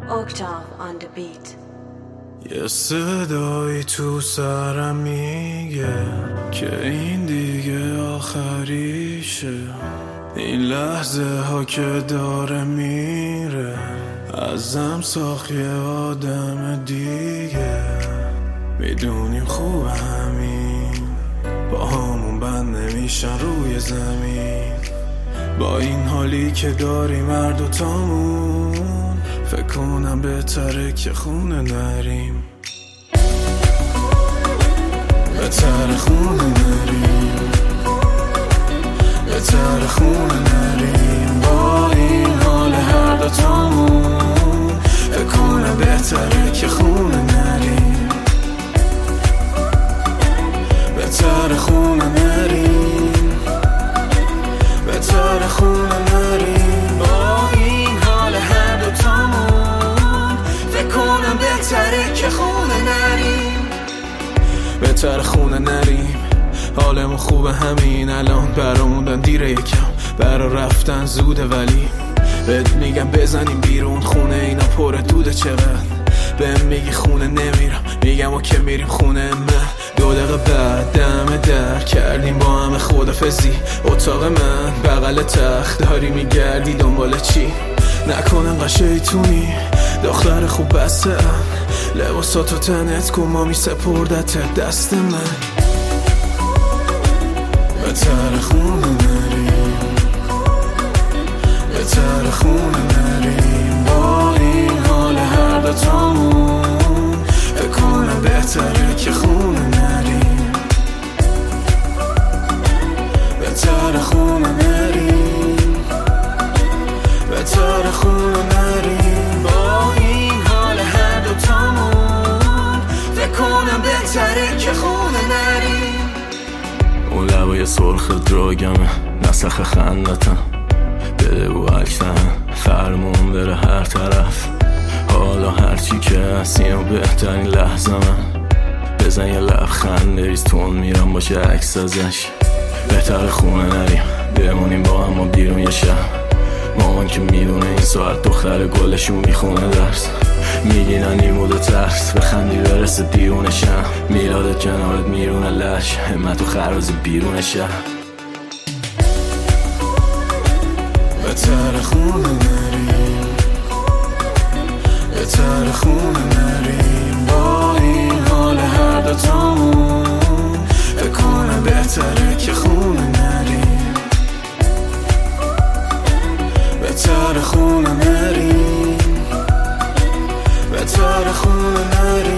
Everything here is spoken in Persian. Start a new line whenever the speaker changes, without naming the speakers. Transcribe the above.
Octave on the beat.
یه صدایی تو سرم میگه که این دیگه آخریشه، این لحظه ها که داره میره ازم ساخت یه آدم دیگه. میدونیم خوب همین با همون بند نمیشن روی زمین، با این حالی که داریم هر دوتامون فکر کنم بهتره که خونه نریم، بهتره خونه نریم، بهتره خونه نریم. با این حال هر دوتامون فکر کنم بهتره که خونه نریم، بهتره خونه نریم، بهتره خونه نریم. با این حال هر دوتامون فکر کنم بهتره که خونه نریم، بهتره خونه نریم. حالمون خوبه همین الان، براموندن دیره یکم، برا رفتن زوده ولی بهت میگم بزنیم بیرون خونه اینا پر دوده. چقدر بهم میگی خونه نمیرم، میگم و که میریم خونه من. 2 دقیقه بعد دم در کردیم با همه خدافزی، اتاق من بغل تخت داری میگردی دنبال چی؟ نکنم قشیتونی دختر خوب بسته ام، لباساتو تنت کن مامی سپردت دست من. بهتره خونه نریم، بهتره خونه نریم. با این حال هر دوتامون فکر کنم بهتره که خونه نریم، بهتره خونه نریم، بهتره خونه نریم. با این حال هر دوتامون فکر کنم بهتره که خونه نریم. اون لبای سرخ دراگمه نسخ خندتم، بده و عکسم فرمون بره هر طرف. حالا هرچی که هستیم و بهترین لحظه من، بزن یه لبخند بریز تون میرم باشه عکس ازش. بهتر خونه نریم بمونیم با هم و بیرون یه شب، مامان که میدونه این ساعت دختر گلشون میخونه درس. میگینن نیمود و ترس بخندی برسه دیونشم، میلادت کنارت میرونه لش همت و خراز بیرون شهر. بهتره خونه نریم، بهتره خونه نریم. با این حال هر دوتامون فکر کنم بهتره که خونه نریم، بهتره خونه نریم، بهتره خونه نریم.